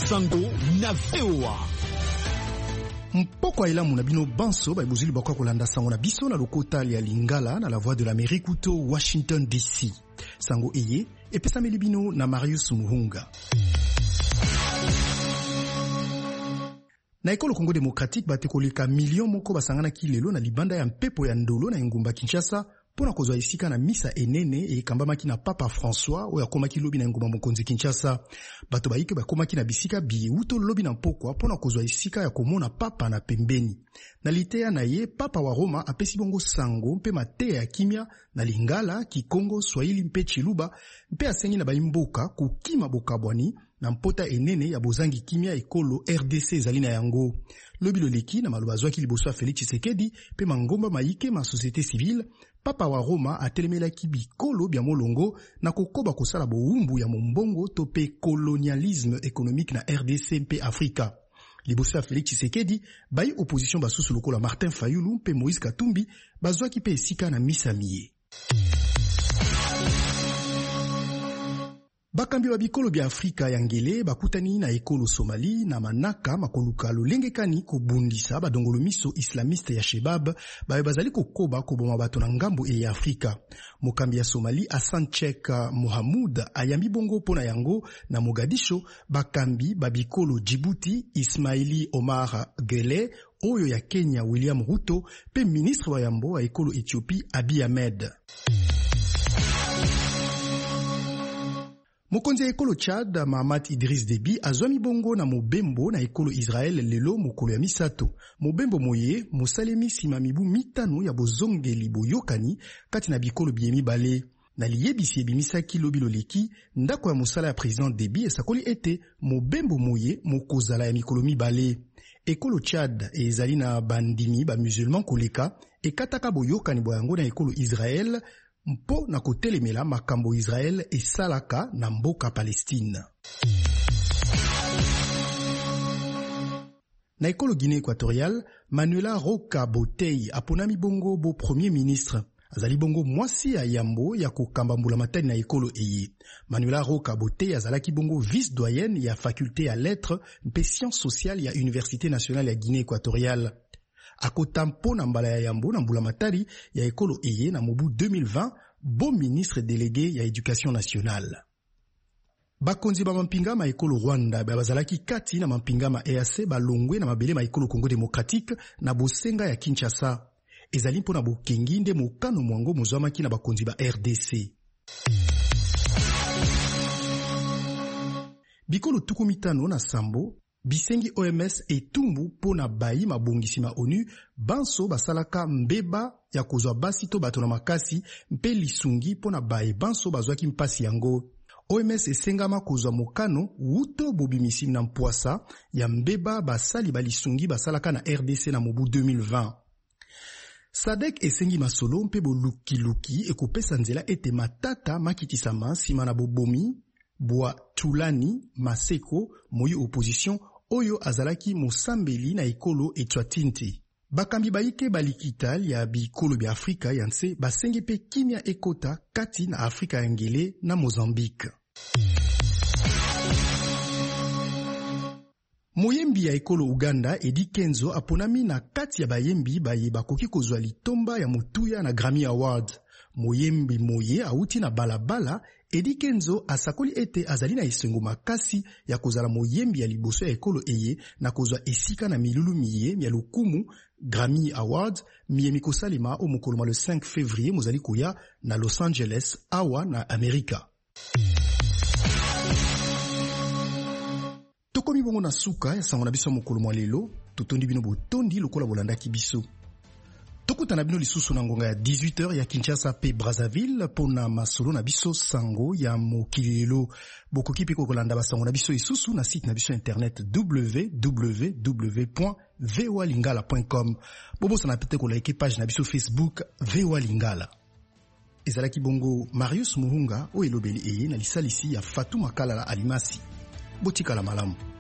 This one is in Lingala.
Sango na VOA. Mpoko ailamu na bino banso ba ibuzili bakwa kolanda sango na biso na lokota ya Lingala na la voix de l'Amérique to Washington DC. Sango eye epesa melibino na Marius Muhunga. Na ekolo Congo démocratique batekoleka million moko basangana kilelo na libanda ya mpepo ya ndolo na ngumba Kinshasa pona kozwa isika na misa enene e kambamaki na Papa François oya komaki lobi na ngumba mokonzi Kinshasa. Bato baike bakomaki na bisika biuto lobi na mpokwa pona kozwa isika ya komona papa na pembeni. Na litea na ye Papa wa Roma apesi bongo sango mpe mateya ya kimia na Lingala, Kikongo, Swahili mpe Chiluba mpe asengi na baimboka kukima bokabwani na mpota enene ya bozangi kimia ekolo RDC ezalina yango. Lobi loleki na maloba zwaki liboso ya Félix Tshisekedi pe mangomba maike ma société civile. Papa wa Roma atelemelaki bikolo bya molongo na kokoba kosala boumbu ya mombongo to pe colonialisme économique na RDC mpe Afrika. Liboso ya Félix Tshisekedi bayi opposition basusu lokola Martin Fayulu mpe Moïse Katumbi bazwaki pe esika na misa miye. Bakambi wa bikolo bya Afrika ya ngele bakutani na ekolo Somali na manaka makoluka lolengekani kobundisa badongolo miso islamiste ya Shebab bawe bazali kokoba koboma bato na ngambo ya Afrika. Mokambi ya Somali Hassan Sheikh Mohamud ayambi bongo pona yango na Mogadisho bakambi babikolo Djibouti Ismaili Omar Gele oyo ya Kenya William Ruto pe ministre wa yambo wa ekolo Ethiopie Abiy Ahmed. Mokonzi ya ekolo Chad Mahamat Idriss Déby azwami bongo na mobembo na ekolo Israel lelo mokolo ya misato. Mobembo moye mosalemi sima mibu mitano ya bozongeli boyokani kati na bikolo biemi bale. Na liyebisi ebimisaki lobi loleki ndako ya mosala ya président Déby esakoli ete mobembo moye mokozala ya mikolo mibale. Ekolo Chad ezali na bandimi ba musulman koleka ekataka boyokani boyango na ekolo Israel mpo na kotelemela makambo Israel esalaka na mboka Palestine. Na ekolo Guinée équatoriale, Manuela Roca Botei aponami bongo bo premier ministre. Azali bongo mwasi ya yambo ya kokamba mbula matani na ekolo eye. Manuela Roca Botei azalaki bongo vice-doyenne ya faculté ya lettres mpe sciences sociales ya Université nationale ya Guinée équatoriale. Akotampo na mbala ya yambo na mbula matari ya ekolo eye na mobu 2020 bon ministre délégué ya éducation nationale. Bakonzi ba mampingama ekolo Rwanda bazalaki kati na mampingama EAC balongwe na mabele ma ekolo Congo démocratique na bosenga ya Kinshasa. Ezali mpona bokengi nde mokano mwango mozwamaki na bakonzi ba RDC. Bikolo tukumitano na sambo bisengi OMS etumbu pona bayi mabongisi ma ONU banso basalaka mbeba ya kozwa basi to bato na makasi mpe lisungi pona bayi banso bazwaki mpasi yango. OMS esengama kozwa mokano wuto bobimisi na mpwasa ya mbeba basali balisungi basalaka na RDC na mobu 2020. Sadek esengi masolo mpe bolukiluki ekopesa nzela ete matata makitisama sima na bobomi Bwa Tulani Maseko moyi opposition oyo azalaki mosambeli na ekolo Etwatinti. Bakambi baike balikital ya bikolo bya Afrika yanse basengi pe kimia ekota kati na Afrika ya ngele na Mozambique. Moyembi ya ekolo Uganda Edi Kenzo aponami na kati ya bayembi baye bakoki kozwa litomba ya mutuya na Grammy Award. Moyembi moye auti na balabala Edi Kenzo asakoli ete azali na esengo makasi ya kozala moyembi ya liboso ya ekolo eye na kozwa esika na milulu miye ya lokumu Grammy Awards miye mikosalima o mokoloma le 5 février mozali koya na Los Angeles awa na Amerika. Tokomi bongo na suka ya sango na biso mokolo lelo totondi bino botondi lokola bolandaki biso. Tokutana bino lisusu na ngonga ya 18h ya Kinshasa pe Brazzaville pona masolo na biso sango ya mokilelo. Bokoki pe kolanda basango na biso isusu na site na biso internet www.voalingala.com. Bobosa na pete ko like page na biso Facebook VOA Lingala. Ezalaki bongo Marius Muhunga o elobeli eye na lisalisi ya Fatou Makala la Alimasi. Botika la malamu.